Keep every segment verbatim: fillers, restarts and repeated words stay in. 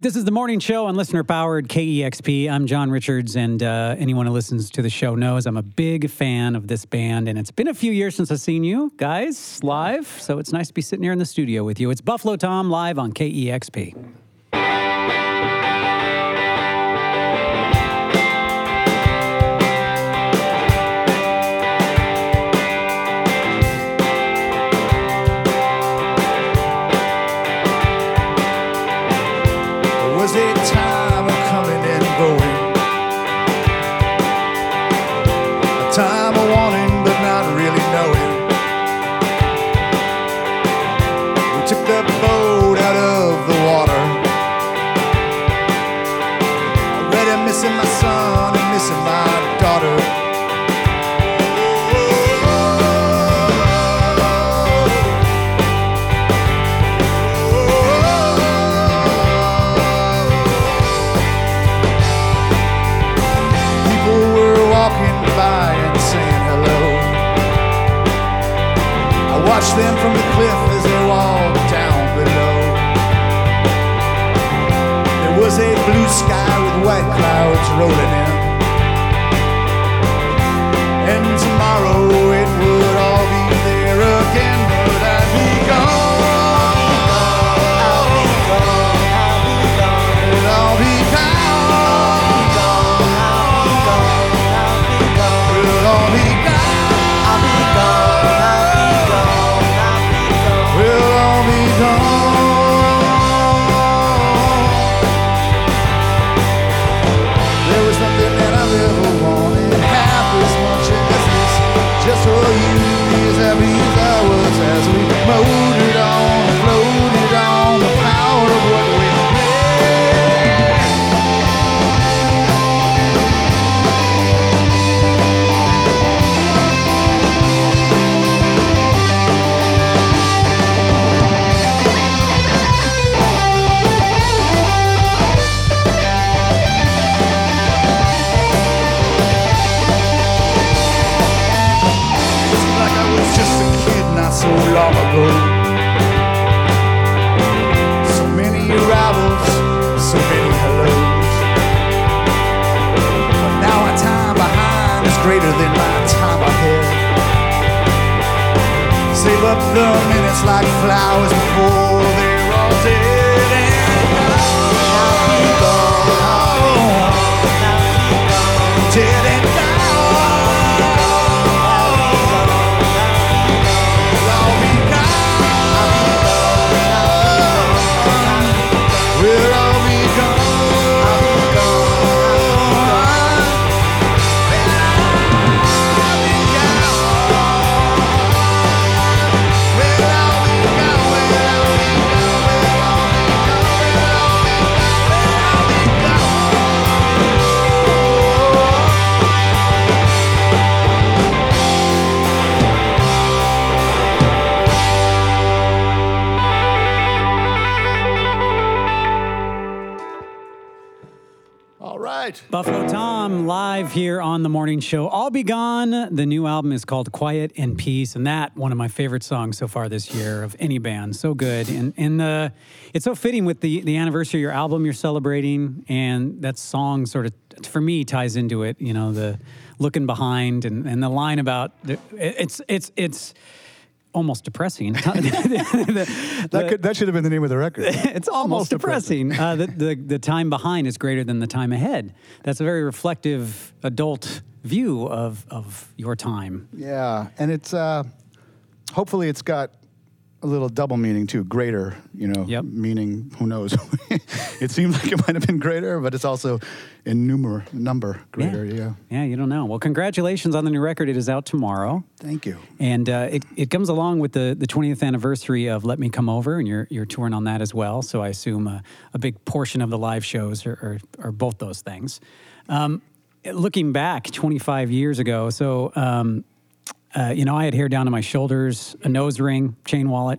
This is the morning show on listener-powered K E X P. I'm John Richards, and uh, anyone who listens to the show knows I'm a big fan of this band, and it's been a few years since I've seen you guys live, so it's nice to be sitting here in the studio with you. It's Buffalo Tom live on K E X P. Was a time of coming and going, a time of wanting but not really knowing. We took the boat out of the water, already missing my son and missing my daughter. By and saying hello. I watched them from the cliff as they walked down below. There was a blue sky with white clouds rolling in, and tomorrow it would all be there again, but I'd be gone. I'll be gone. I'll be gone. It'll all be gone. I'll be gone, I'll be gone, I'll be gone, we'll all be gone. There was nothing that I've ever wanted half as much as this, just for you, these happy hours as we motored on, floated on the power of what we so long ago. So many arrivals, so many hellos. But now my time behind is greater than my time ahead. Save up the minutes like flowers before they're all dead. And I'll be gone, I'll be gone, dead and gone. Buffalo Tom live here on the morning show. I'll Be Gone. The new album is called Quiet and Peace, and that one of my favorite songs so far this year of any band. So good, and and uh, it's so fitting with the the anniversary of your album you're celebrating, and that song sort of for me ties into it. You know, the looking behind and and the line about the, it's it's it's. almost depressing. the, that could that should have been the name of the record. It's almost, almost depressing. depressing. uh, the, the the time behind is greater than the time ahead. That's a very reflective adult view of of your time. Yeah, and it's uh, hopefully it's got a little double meaning too. Greater, you know, yep. meaning who knows. It seems like it might have been greater, but it's also in numer number greater. Yeah. yeah, yeah. You don't know. Well, congratulations on the new record. It is out tomorrow. Thank you. And uh, it it comes along with the the twentieth anniversary of Let Me Come Over, and you're you're touring on that as well. So I assume a, a big portion of the live shows are are, are both those things. Um, looking back twenty-five years ago, so. Um, Uh, you know, I had hair down to my shoulders, a nose ring, chain wallet.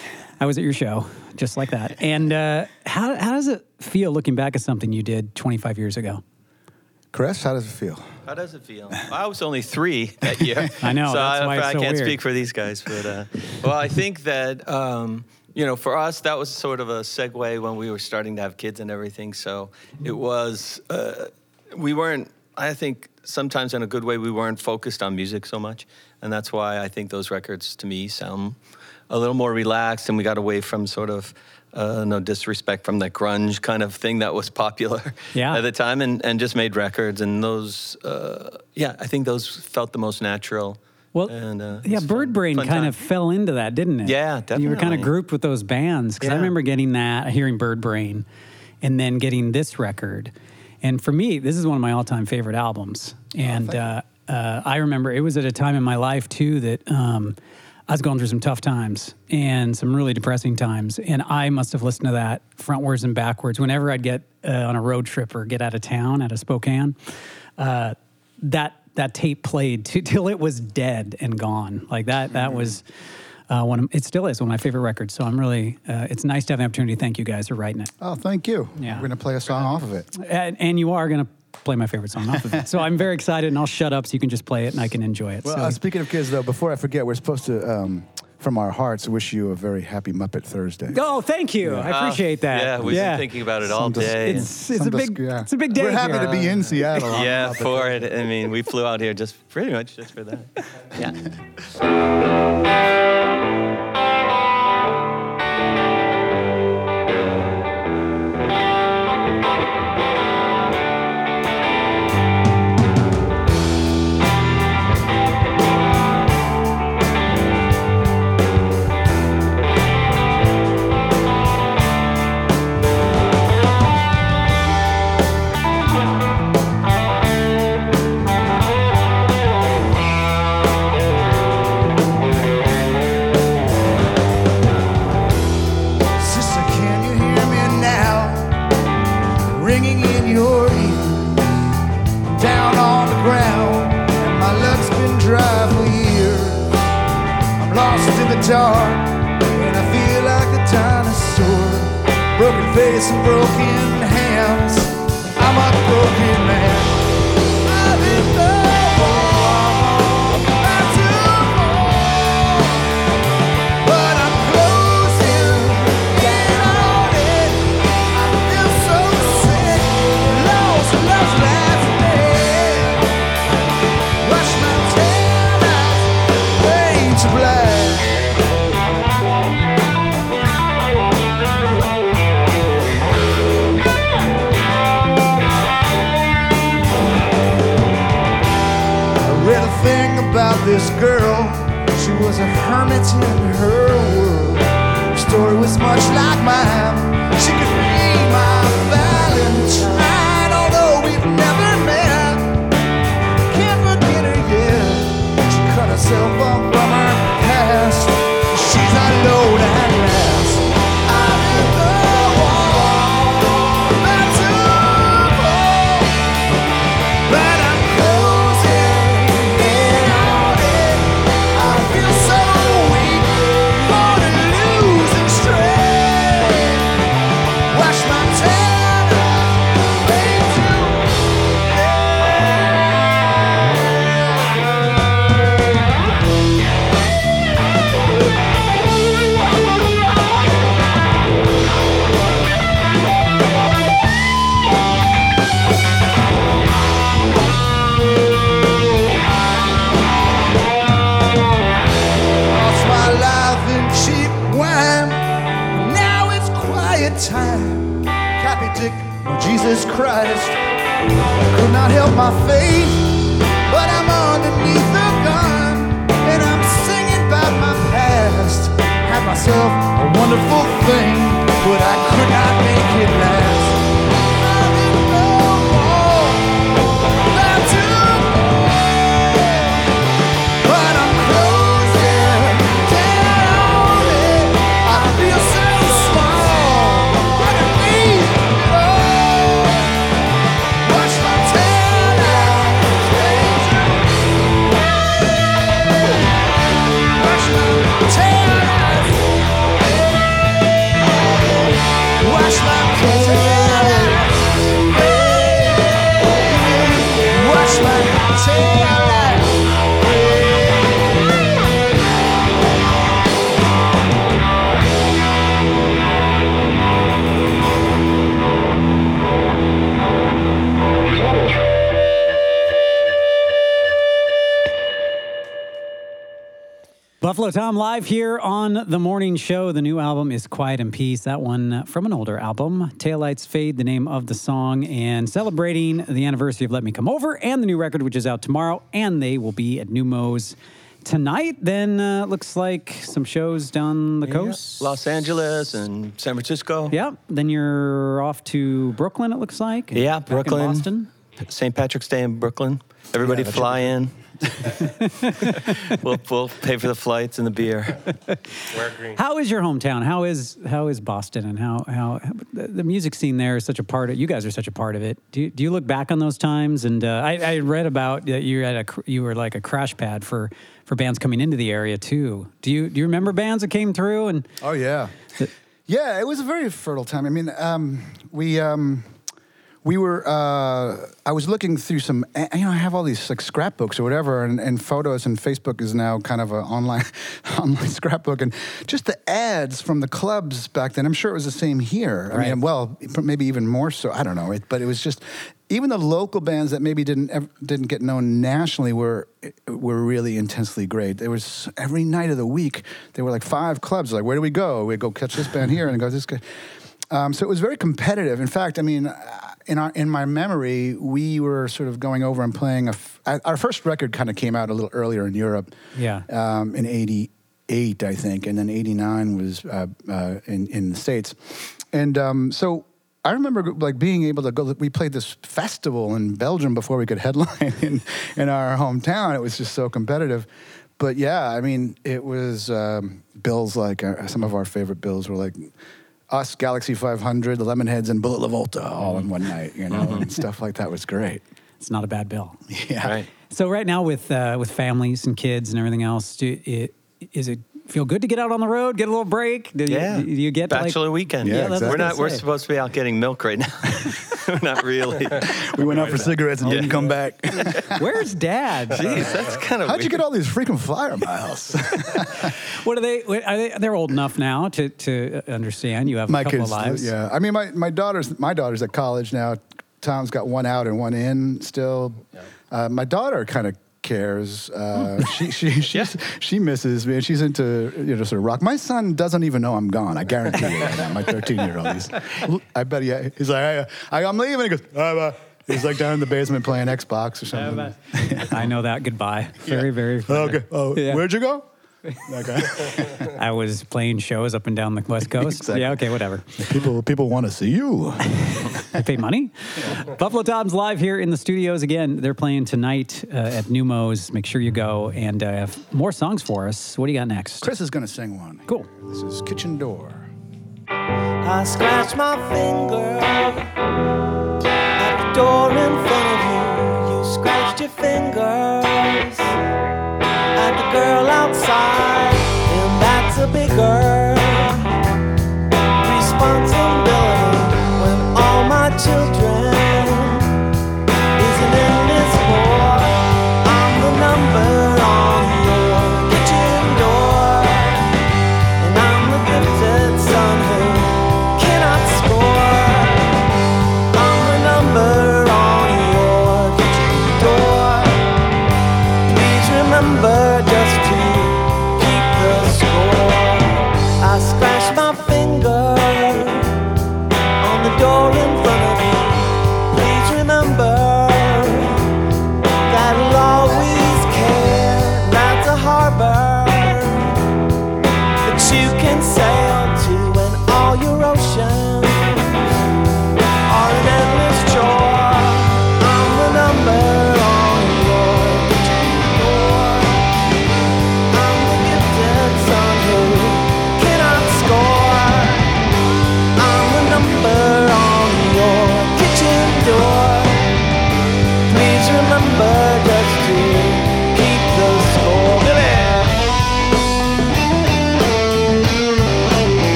I was at your show, just like that. And uh, how how does it feel looking back at something you did twenty-five years ago? Chris, how does it feel? How does it feel? Well, I was only three that year. I know, so that's I, why it's I so can't weird. speak for these guys. But, uh, well, I think that, um, you know, for us, that was sort of a segue when we were starting to have kids and everything. So it was, uh, we weren't, I think sometimes in a good way, we weren't focused on music so much. And that's why I think those records to me sound a little more relaxed, and we got away from sort of, uh, no disrespect, from the grunge kind of thing that was popular yeah. at the time, and, and just made records. And those, uh, yeah, I think those felt the most natural. Well, and, uh, yeah, Bird Brain kind time. of fell into that, didn't it? Yeah, definitely. You were kind of grouped with those bands, because Yeah. I remember getting that, hearing Bird Brain, and then getting this record. And for me, this is one of my all-time favorite albums. And oh, uh, uh, I remember it was at a time in my life, too, that um, I was going through some tough times and some really depressing times. And I must have listened to that frontwards and backwards. Whenever I'd get uh, on a road trip or get out of town, out of Spokane, uh, that that tape played t- till it was dead and gone. Like that, that was uh, one of, it still is one of my favorite records. So I'm really, uh, it's nice to have the opportunity. Thank you guys for writing it. Oh, thank you. Yeah. We're going to play a song off of it. And, and you are going to play my favorite song off of it. So I'm very excited, and I'll shut up so you can just play it and I can enjoy it. Well, so, uh, speaking of kids, though, before I forget, we're supposed to, um, from our hearts, wish you a very happy Muppet Thursday. oh, thank you. I appreciate that. Yeah, we've been thinking about it all Some dis- day. It's, it's, a Some dis- big, yeah. it's a big day We're happy here. to be in Seattle. on yeah, Muppet for it. I mean, we flew out here just pretty much just for that. Yeah. Sister, can you hear me now? Ringing in your ear. Down on the ground, and my luck's been dry for years. I'm lost in the dark, and I feel like a dinosaur. Broken face and broken hands. I'm a broken man. I've been the one not to fall, but I'm closing in on it. I feel so sick, lost, lost last night. Wash my tan eyes, fade to black. I read a thing about this girl. She was a hermit in her world. Her story was much like mine. She could be my Valentine, although we've never met. Can't forget her yet. She cut herself off from her past. She's alone at last. I'm in the wall, not to fall, but I'm closing in on it. I feel so weak, on a losing streak. Wash my tan eyes, fade to lost my life in cheap wine. Now it's quiet time. Cappy Dick, oh Jesus Christ. Could not help my faith, but I'm underneath the gun, and I'm singing about my past. Had myself a wonderful thing, but I could not make it last. I'm in the wall, not to fall, but I'm closing down on it. I feel so small, underneath it all. Wash my tan eyes, fade to wash my tan eyes, wash my tan Buffalo Tom live here on the morning show. The new album is Quiet and Peace. That one from an older album. Taillights Fade, the name of the song, and celebrating the anniversary of Let Me Come Over and the new record, which is out tomorrow. And they will be at Numos tonight. Then uh, looks like some shows down the coast. Los Angeles and San Francisco. Yeah. Then you're off to Brooklyn, it looks like. Yeah, Back in Brooklyn. Boston. Saint Patrick's Day in Brooklyn. Everybody Yeah, fly in. we'll, we'll pay for the flights and the beer. Wear green. How is your hometown? How is how is Boston, and how how the the music scene there is such a part of? You guys are such a part of it. Do you, do you look back on those times? And uh, I, I read about that you had a cr- you were like a crash pad for for bands coming into the area too. Do you do you remember bands that came through? And Oh yeah, yeah. It was a very fertile time. I mean, um, we um, we were. Uh, I was looking through some. You know, I have all these like scrapbooks or whatever, and, and photos, and Facebook is now kind of an online online scrapbook, and just the ads from the clubs back then. I'm sure it was the same here. I Right. mean, well, maybe even more so. I don't know. It, but it was just. Even the local bands that maybe didn't ever, didn't get known nationally were were really intensely great. There was every night of the week there were like five clubs. Like, where do we go? We go catch this band here and go this guy. Um, so it was very competitive. In fact, I mean, in our in my memory, we were sort of going over and playing. A f- our first record kind of came out a little earlier in Europe. Yeah. Um, in eighty-eight, I think, and then eighty-nine was uh, uh, in in the States, and um, so. I remember like being able to go. We played this festival in Belgium before we could headline in, in our hometown. It was just so competitive. But yeah, I mean, it was um, bills like uh, some of our favorite bills were like us, Galaxy five hundred, the Lemonheads, and Bullet La Volta all in one night. You know, and stuff like that was great. it's not a bad bill. Yeah. Right. So right now with uh, with families and kids and everything else, do it is it feel good to get out on the road, get a little break? Do you, Yeah. do you get Bachelor like, weekend. Yeah, that's what I exactly. We're was not. gonna We're say. supposed to be out getting milk right now. Not really. We went out for cigarettes and didn't come back. Where's Dad? Jeez, that's kind of. How'd you get all these freaking flyer miles? What are they? what- Are they? They're old enough now to to understand. You have My a couple kids, of lives. yeah. I mean, my, my daughter's my daughter's at college now. Tom's got one out and one in still. Uh, my daughter kind of cares. Uh, she she she's, she misses me, and she's into you know sort of rock. My son doesn't even know I'm gone. I guarantee you. Right now. My thirteen year old. He's, I bet he, he's like, I, I, I'm leaving. He goes, bye bye. He's like down in the basement playing Xbox or something. I know that. Goodbye. Very, very funny. Okay. Oh, Yeah. where'd you go? Okay. I was playing shows up and down the West Coast. Exactly. Yeah, okay, whatever. People people want to see you. I pay money. Buffalo Tom's live here in the studios again. They're playing tonight uh, at Numos. Make sure you go and uh, have more songs for us. What do you got next? Chris is gonna sing one. Cool. This is Kitchen Door. I scratched my finger at the door in front of you. You scratched your fingers at the girl outside, and that's a bigger responsibility when all my children isn't in this war. I'm the number on your kitchen door, and I'm the gifted son who cannot score. I'm the number on your kitchen door. Please remember just to keep the score.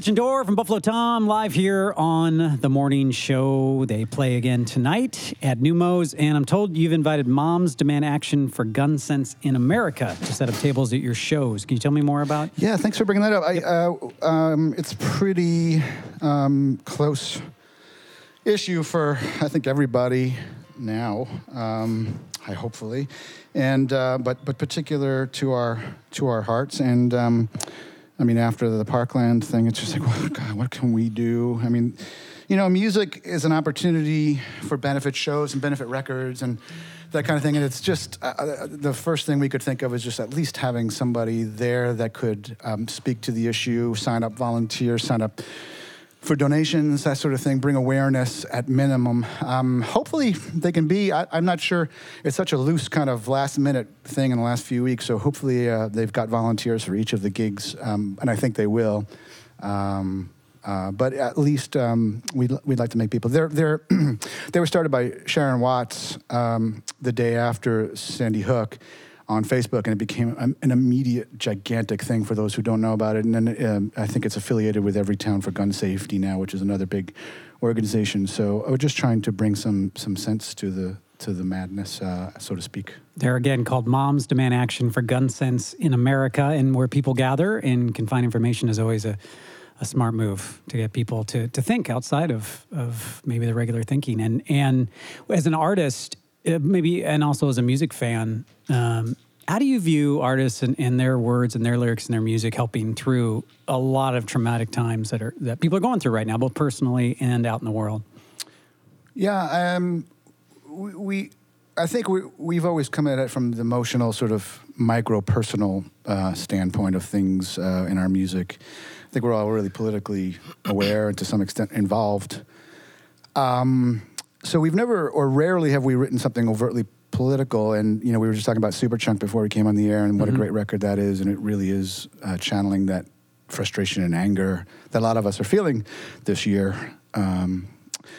Kitchen Door from Buffalo Tom, live here on the morning show. They play again tonight at Numos, and I'm told you've invited Moms Demand Action for Gun Sense in America to set up tables at your shows. Can you tell me more about? Yeah, thanks for bringing that up. I, uh, um, it's pretty um, close issue for, I think, everybody now. Um, I hopefully, and uh, but but particular to our to our hearts. And um, I mean, after the Parkland thing, it's just like, well, God, what can we do? I mean, you know, music is an opportunity for benefit shows and benefit records and that kind of thing. And it's just uh, the first thing we could think of is just at least having somebody there that could um, speak to the issue, sign up volunteers, sign up for donations, that sort of thing, bring awareness at minimum. Um, hopefully they can be, I, I'm not sure, it's such a loose kind of last minute thing in the last few weeks, so hopefully uh, they've got volunteers for each of the gigs, um, and I think they will. Um, uh, but at least um, we'd, we'd like to make people, they're, they're they were started by Sharon Watts um, the day after Sandy Hook on Facebook, and it became an immediate, gigantic thing for those who don't know about it. And then um, I think it's affiliated with Everytown for Gun Safety now, which is another big organization. So we're just trying to bring some some sense to the to the madness, uh, so to speak. They're again called Moms Demand Action for Gun Sense in America, and where people gather and can find information is always a, a smart move to get people to to think outside of of maybe the regular thinking. And and as an artist, uh, maybe, and also as a music fan. Um, how do you view artists and, and their words and their lyrics and their music helping through a lot of traumatic times that are that people are going through right now, both personally and out in the world? Yeah, um, we, we, I think we, we've always come at it from the emotional, sort of micro-personal uh, standpoint of things uh, in our music. I think we're all really politically aware and to some extent involved. Um, so we've never, or rarely have we written something overtly political, and you know, we were just talking about Superchunk before we came on the air, and what mm-hmm. a great record that is, and it really is uh, channeling that frustration and anger that a lot of us are feeling this year. Um,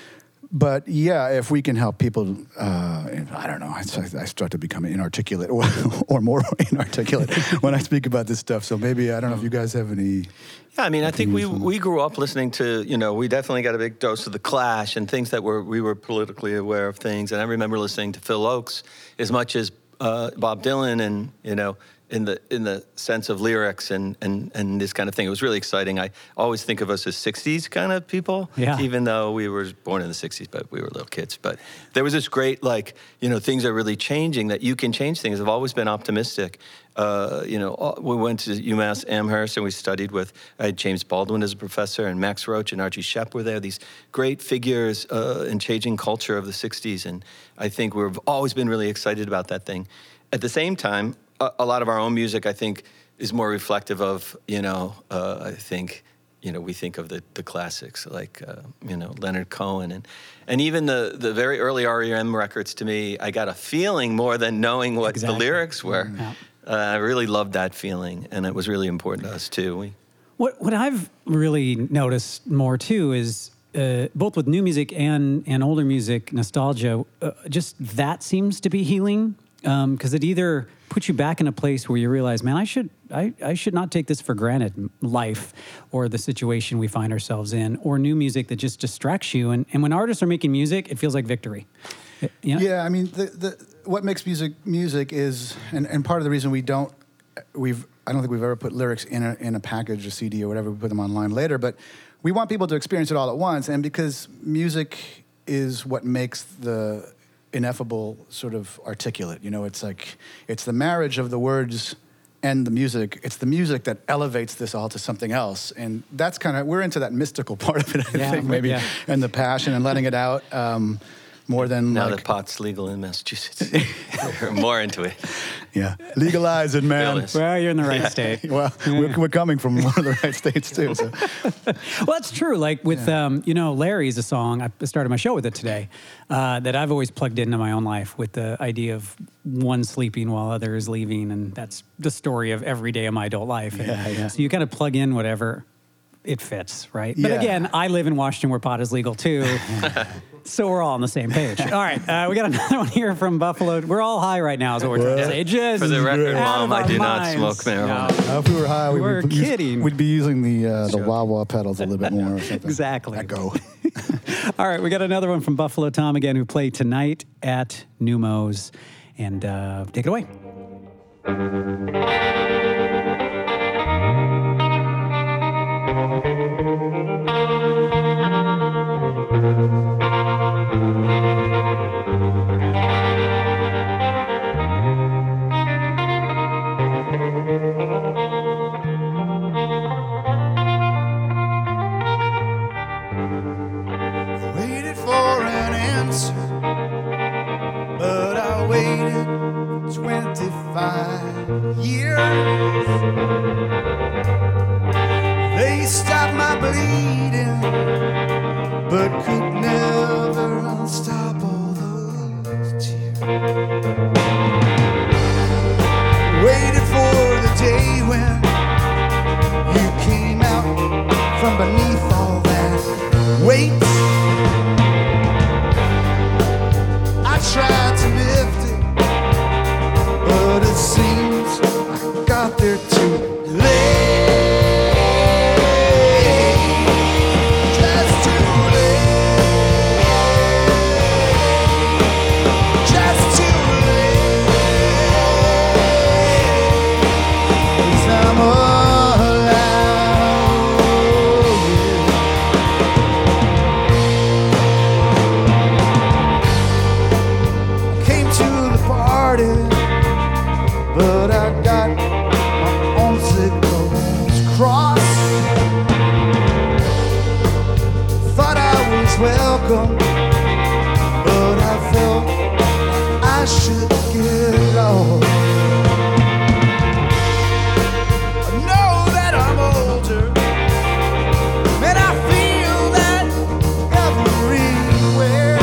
but yeah, if we can help people, uh, I don't know, I, I start to become inarticulate or, or more inarticulate when I speak about this stuff. So maybe, I don't know if you guys have any. Yeah, I mean, I think we we grew up listening to, you know, we definitely got a big dose of The Clash and things that were, we were politically aware of things. And I remember listening to Phil Oakes as much as uh, Bob Dylan, and, you know, in the in the sense of lyrics and, and, and this kind of thing. It was really exciting. I always think of us as sixties kind of people, yeah. even though we were born in the sixties, but we were little kids. But there was this great, like, you know, things are really changing, that you can change things. I've always been optimistic. Uh, you know, we went to UMass Amherst and we studied with, I had James Baldwin as a professor, and Max Roach and Archie Shepp were there, these great figures uh, in changing culture of the sixties. And I think we've always been really excited about that thing. At the same time, a, a lot of our own music, I think, is more reflective of, you know, uh, I think, you know, we think of the, the classics like, uh, you know, Leonard Cohen. And, and even the, the very early R E M records, to me, I got a feeling more than knowing what exactly. the lyrics were. Mm-hmm. Yeah. Uh, I really loved that feeling, and it was really important to us, too. We, what what I've really noticed more, too, is uh, both with new music and, and older music, nostalgia, uh, just that seems to be healing, because um, it either puts you back in a place where you realize, man, I should I, I should not take this for granted, life or the situation we find ourselves in, or new music that just distracts you. And, and when artists are making music, it feels like victory. You know? Yeah, I mean, the, the what makes music music is, and, and part of the reason we don't, we've, I don't think we've ever put lyrics in a in a package, a C D or whatever, we put them online later, but we want people to experience it all at once, and because music is what makes the ineffable sort of articulate, you know, it's like, it's the marriage of the words and the music. It's the music that elevates this all to something else, and that's kind of, we're into that mystical part of it, I yeah, think, maybe, yeah. and the passion and letting it out. Um, More than now like, that pot's legal in Massachusetts, we're more into it. Yeah, legalize it, man. Well, you're in the right yeah. state. Well, yeah. we're, we're coming from one of the right states too. So. Well, that's true. Like with, yeah. um, you know, Larry's a song. I started my show with it today. Uh, that I've always plugged into my own life with the idea of one sleeping while other is leaving, and that's the story of every day of my adult life. Yeah, and yeah. So you kind of plug in whatever it fits, right? But Yeah. again, I live in Washington where pot is legal too. So we're all on the same page. All right, uh, we got another one here from Buffalo. We're all high right now is what we're trying to say. Just For the record, out of Mom, I our do not minds. smoke marijuana. No. Uh, if we were high, we'd We're be, use- kidding. we'd be using the uh, the wah wah pedals a little bit more or something. Exactly. I go. All right, we got another one from Buffalo Tom again, who played tonight at Numos. And uh, take it away. Waited for an answer, but I waited twenty-five years. They stopped my bleeding, but could never unstop all those tears. Waited for the day when you came out from beneath all that weight. I tried to lift it, but it seems I got there too late. Just too late. Just too late. 'Cause I'm alive. Came to the party, but I got my own signals crossed. Thought I was welcome, but I felt like I should get lost. I know that I'm older, and I feel that everywhere.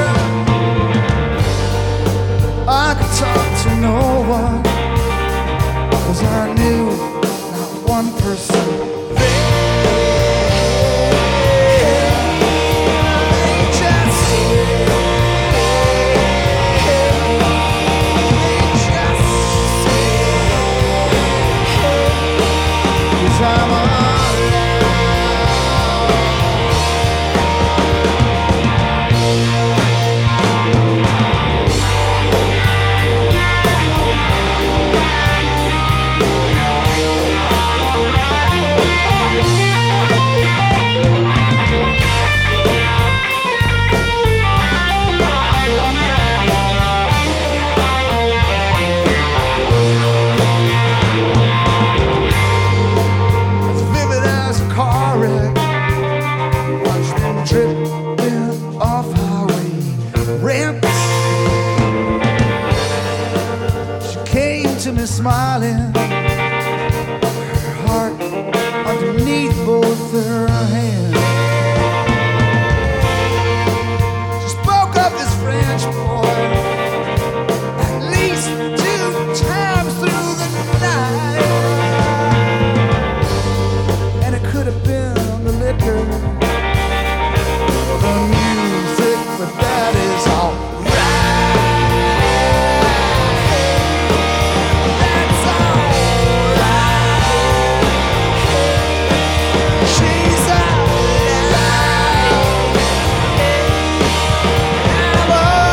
I could talk to no one, 'cause I knew not one person there. They just stayed. They just stayed. 'Cause I'm alive. As vivid as a car wreck, watch them dripping off highway ramps. She came to me smiling, her heart underneath both her hands. She spoke of this French boy at least two times through the night. And it could have been the liquor or the music, but that is all right. That's all right. She's alive. I'm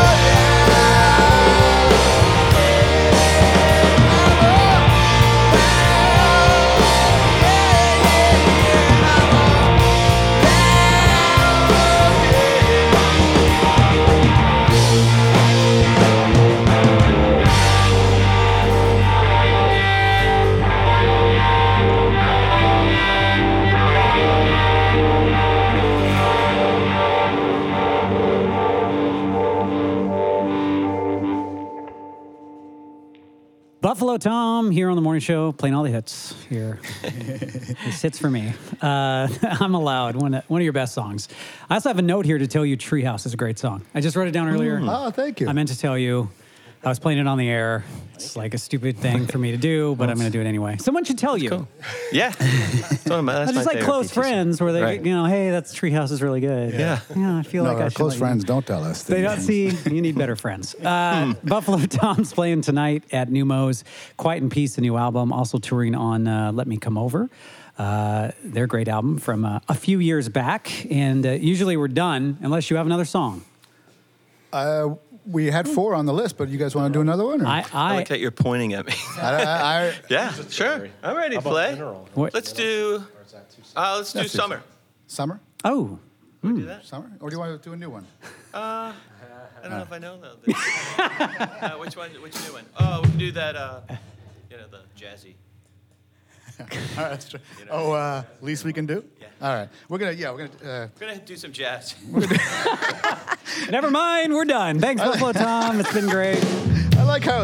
Buffalo Tom here on the morning show, playing all the hits here. This hits for me. Uh, I'm Allowed, one of, one of your best songs. I also have a note here to tell you Treehouse is a great song. I just wrote it down earlier. Oh, thank you. I meant to tell you I was playing it on the air. It's like a stupid thing for me to do, but I'm going to do it anyway. Someone should tell you. Cool. Yeah. It's one of my, that's It's just my like favorite close pieces. friends where they, Right. you know, hey, that's Treehouse is really good. Yeah. Yeah, I feel No, like I our should close let you know. friends don't tell us. They these don't things. see. You need better friends. Uh, Buffalo Tom's playing tonight at Neumos. Quiet and Peace, the new album. Also touring on uh, Let Me Come Over. Uh, their great album from uh, a few years back. And uh, usually we're done unless you have another song. Uh, we had four on the list, but you guys want to do another one? Or? I, I I like that you're pointing at me. I, I, I, Yeah, sure. I'm ready to play. What? Let's do. Uh, let's do Let's do summer. summer, oh, Can we do that? summer, or do you want to do a new one? I don't know if I know though. uh, which one? Which new one? Oh, we can do that. Uh, you know, the jazzy. All right, let's try. Oh, uh, least we can do. Yeah. All right, we're gonna. Yeah, we're gonna. Uh, We're gonna do some jazz. never mind. We're done. Thanks, Buffalo Tom. It's been great. I like how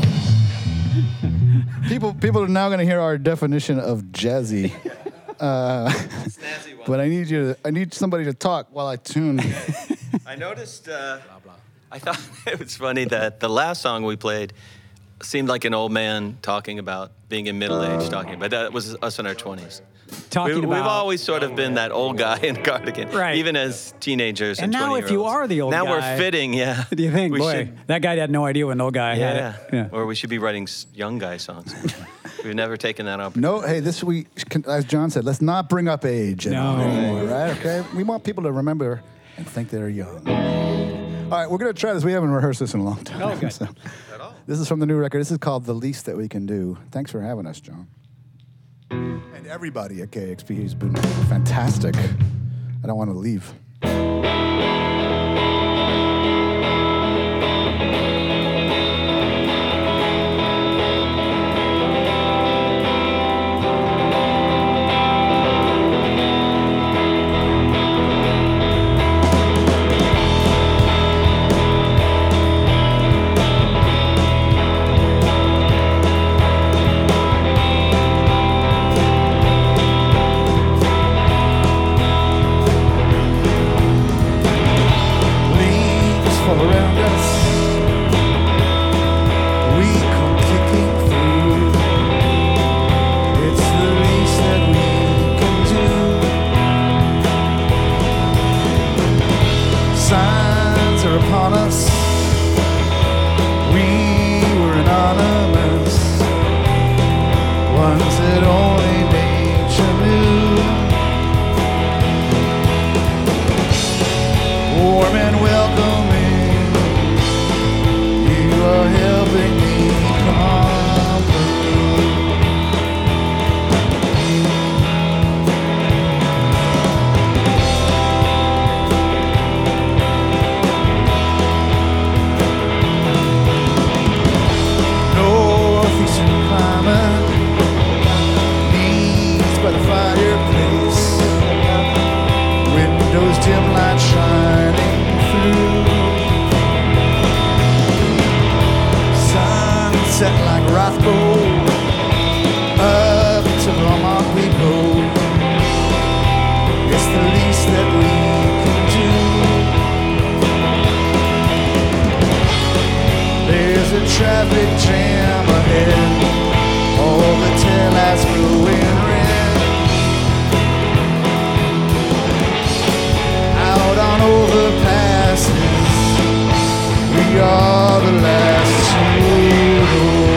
people people are now going to hear our definition of jazzy. Snazzy one. But I need you to, I need somebody to talk while I tune. I noticed. Uh, I thought it was funny that the last song we played seemed like an old man talking about being in middle age, talking, but that was us in our twenties. Talking We, about. we've always sort of been that old guy in cardigan, Right. even as teenagers. And And, now if you 20-year-olds. are the old now guy, we're fitting, yeah. Do you think, we boy, should- that guy had no idea when old guy yeah, had it? Yeah. Or we should be writing s- young guy songs. We've never taken that up. No, hey, this week, as John said, let's not bring up age No. anymore, right? Okay, we want people to remember and think they're young. All right, we're gonna try this. We haven't rehearsed this in a long time. Oh, good. So, At all. this is from the new record. This is called "The Least That We Can Do." Thanks for having us, John. And everybody at K X P has been fantastic. I don't want to leave. Leaves fall around us. We come kicking through. It's the least that we can do. Signs are upon us. We were anonymous, ones that only nature knew. Warm and welcoming, you are helping me come through. Northeastern climate, knees by the fireplace. Windows dim light shining through. Sunset like Rothko. Up to Vermont we go. It's the least that we can do. There's a traffic jam ahead. All the taillights glowing red. Out on overpasses, we are the last to go.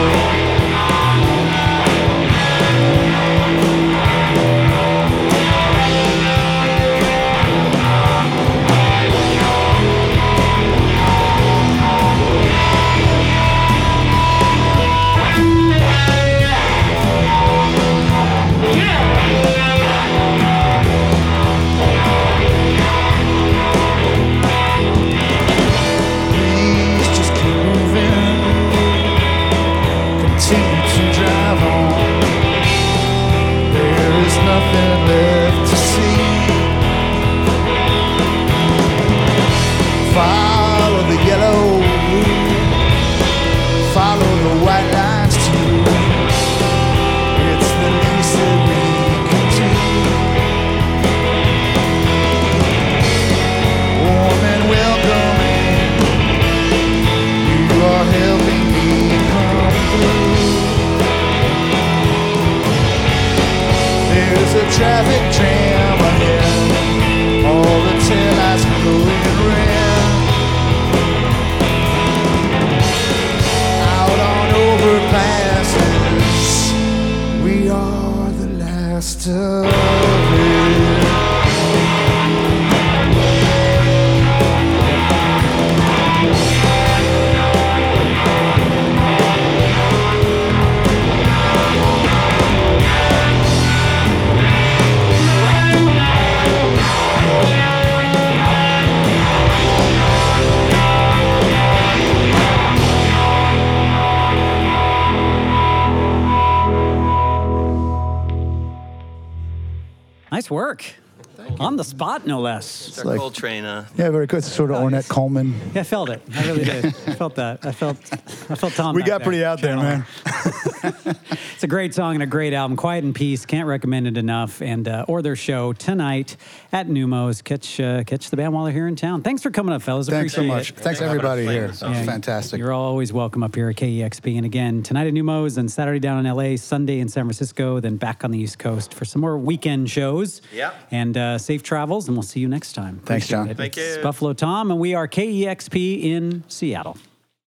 Please just keep moving. Continue to drive on. There is nothing left to see. Follow the yellow. Follow the white lines too. It's the least that we can do. Warm and welcoming, you are helping work. On the spot, no less. It's our like- Coltrane. Uh, Yeah, very good. It's sort of Ornette Coleman. Yeah, I felt it. I really did. I felt that. I felt. I felt Tom. We back got there. pretty out there, Channeling. man. It's a great song and a great album. Quiet and Peace. Can't recommend it enough. And uh, or their show tonight at Numos. Catch uh, catch the band while they're here in town. Thanks for coming up, fellas. Thanks so Appreciate much. it. Thanks Yeah, everybody playing here. the song. It's Yeah, fantastic. You're always welcome up here at K E X P. And again, tonight at Numos and Saturday down in L A, Sunday in San Francisco, then back on the East Coast for some more weekend shows. Yeah. And uh, safe travels, and we'll see you next time. Thanks, Appreciate John. it. Thank It's you. Buffalo Tom, and we are K E X P in Seattle.